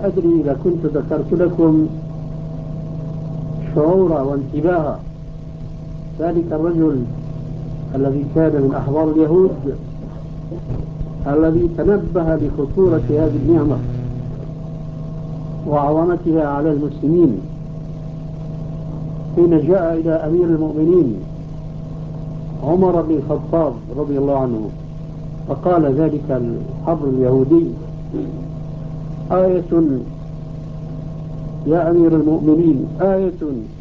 لا أدري إذا كنت ذكرت لكم شعور وانتباه ذلك الرجل الذي كان من أحبار اليهود الذي تنبه لخطورة هذه النعمة وعظمتها على المسلمين حين جاء إلى أمير المؤمنين عمر بن الخطاب رضي الله عنه فقال ذلك الحبر اليهودي: آية يا أمير المؤمنين، آية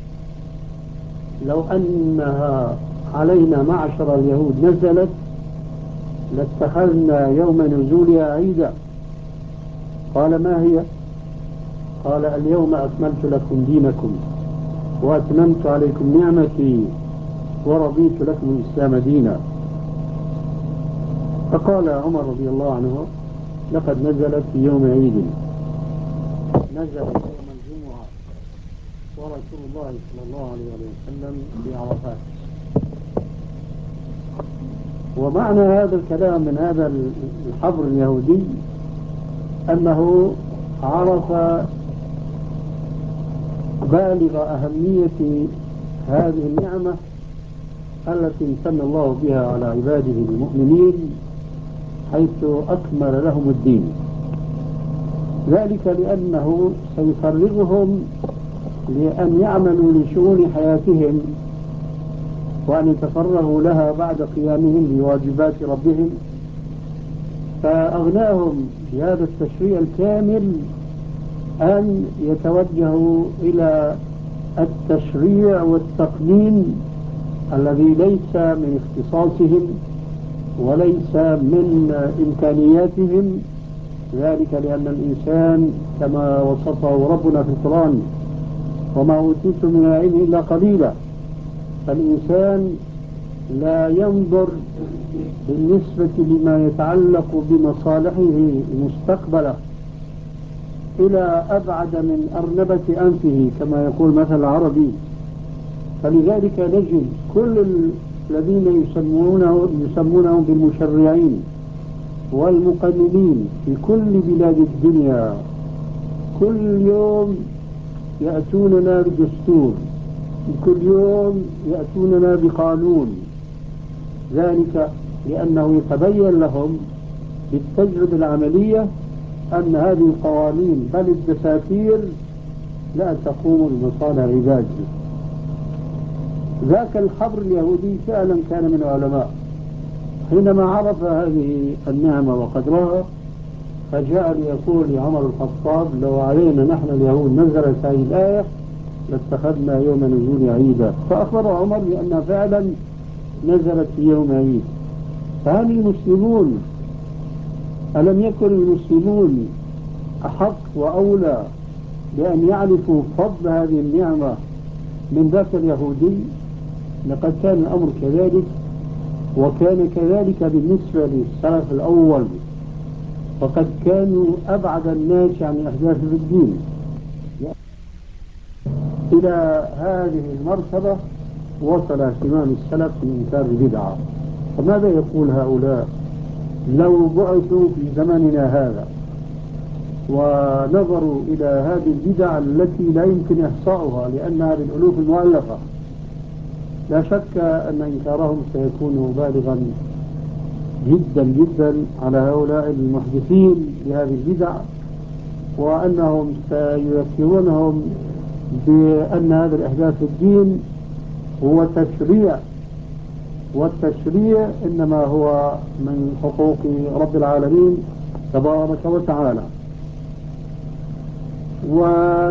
لو أنها علينا معشر اليهود نزلت لاتخذنا يوم نزولها عيدا. قال: ما هي؟ قال: اليوم أكملت لكم دينكم وأتممت عليكم نعمتي ورضيت لكم الإسلام دينا. فقال عمر رضي الله عنه: لقد نزلت في يوم عيد، نزلت يوم الجمعة ورسول الله صلى الله عليه وسلم في عرفات. ومعنى هذا الكلام من هذا الحبر اليهودي أنه عرف بالغ أهمية هذه النعمة التي امتن الله بها على عباده المؤمنين حيث أكمل لهم الدين، ذلك لأنه سيفرغهم لأن يعملوا لشؤون حياتهم وأن يتفرغوا لها بعد قيامهم بواجبات ربهم، فأغناهم بهذا التشريع الكامل أن يتوجهوا إلى التشريع والتقنين الذي ليس من اختصاصهم وليس من إمكانياتهم، ذلك لأن الإنسان كما وصفه ربنا في القرآن: وما أوتيتم من العلم إلا قليلا. فالإنسان لا ينظر بالنسبة لما يتعلق بمصالحه مستقبله إلى أبعد من أرنبة أنفه كما يقول مثل العربي. فلذلك نجد كل الذين يسمونهم بالمشرعين والمقننين في كل بلاد الدنيا كل يوم يأتوننا بدستور، كل يوم يأتوننا بقانون، ذلك لأنه يتبين لهم بالتجربة العملية أن هذه القوانين بل الدساتير لا تقوم بمصالح عباده. ذاك الحبر اليهودي فعلا كان من العلماء، حينما عرف هذه النعمة وقدرها فجاء ليقول لعمر الخطاب: لو علينا نحن اليهود نزلت هذه الآية لاتخذنا يوم نزول عيدا. فأخبر عمر بأنها فعلا نزلت في يوم عيد. فهل المسلمون ألم يكن المسلمون أحق وأولى بأن يعرفوا فضل هذه النعمة من ذاك اليهودي؟ لقد كان الأمر كذلك، وكان كذلك بالنسبة للسلف الأول، وقد كانوا أبعد الناس عن أهداف الدين إلى هذه المرتبة. وصل اهتمام السلف من إنكار البدعة. فماذا يقول هؤلاء لو بعثوا في زمننا هذا ونظروا إلى هذه البدع التي لا يمكن إحصاؤها لأنها بالألوف المؤلفة؟ لا شك أن إنكارهم سيكون بالغا جدا جدا على هؤلاء المحدثين لهذه البدع، وأنهم سيذكرونهم بأن هذا الإحداث في الدين هو تشريع، والتشريع إنما هو من حقوق رب العالمين تبارك وتعالى.